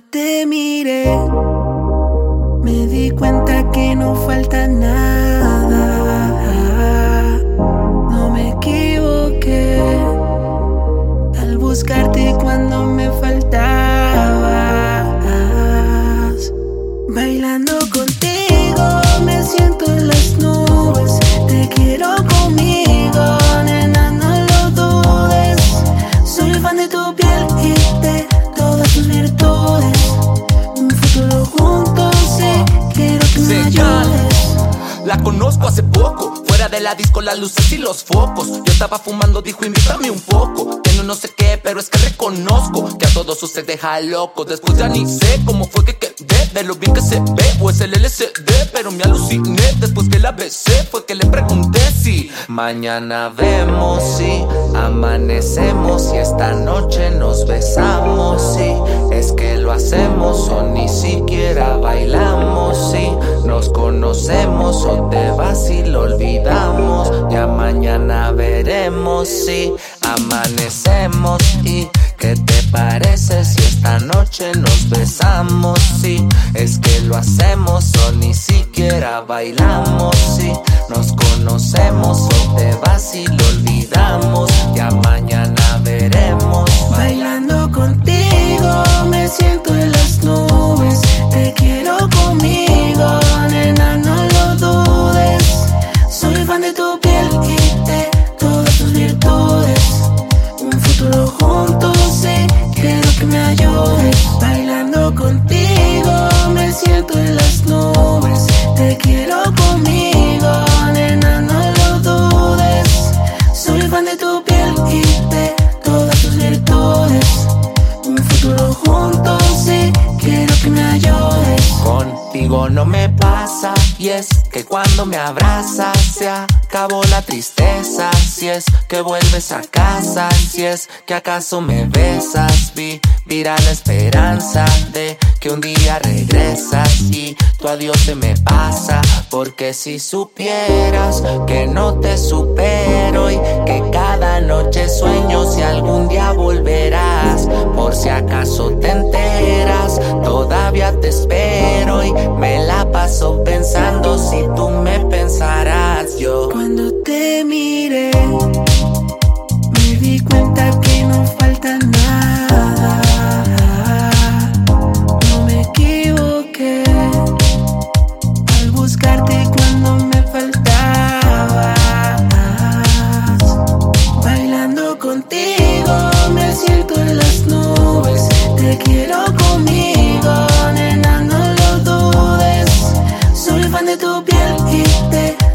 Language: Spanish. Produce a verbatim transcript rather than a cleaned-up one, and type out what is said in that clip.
te miré, me di cuenta que no falta nada. No me equivoqué al buscarte cuando me faltabas. Bailando contigo me siento en las nubes. Te quiero conmigo, nena, no lo dudes. Soy fan de tu piel y de todas tus virtudes. Un futuro juntos, sí, quiero que me ayudes. La conozco hace poco, fuera de la disco, las luces y los focos. Yo estaba fumando, dijo invítame un poco. Tiene un no sé qué, pero es que reconozco que a todos se deja loco. Después ya ni sé cómo fue que quedé, de lo bien que se ve, o es el L C D, pero me aluciné. Después que la besé, fue que le pregunté si mañana vemos, si amanecemos, y esta noche nos besamos, si es que lo hacemos o ni siquiera bailamos, si nos conocemos o te vas y lo olvidamos. Ya mañana veremos si amanecemos. ¿Y qué te parece si esta noche nos besamos? Si es que lo hacemos o ni siquiera bailamos, si nos conocemos o te vas y lo olvidamos. Ya mañana veremos. Bailando contigo me siento en las nubes. Te quiero conmigo, nena, no lo dudes. Soy fan de tu piel y de todas tus virtudes. Un futuro juntos, sí, quiero que me ayudes. Bailando contigo me siento en las nubes. Te quiero conmigo, nena, no lo dudes. Soy fan de tu piel y de todas tus virtudes. Un futuro juntos, sí, quiero que me ayudes. Contigo no me pasa, y es que cuando me abrazas se acabó la tristeza. Si es que vuelves a casa, si es que acaso me besas, vivirá la esperanza de que un día regresas y tu adiós se me pasa. Porque si supieras que no te supero y que cada noche sueño si algún día volverás, por si acaso te enteras, todavía te espero y me la paso pensando si tú me pensarás. Yo cuando te miré me di cuenta que no falta nada. No me equivoqué al buscarte cuando me faltabas. Bailando contigo me siento en las nubes. Te quiero conmigo, nena, no lo dudes. Soy fan de tu piel y de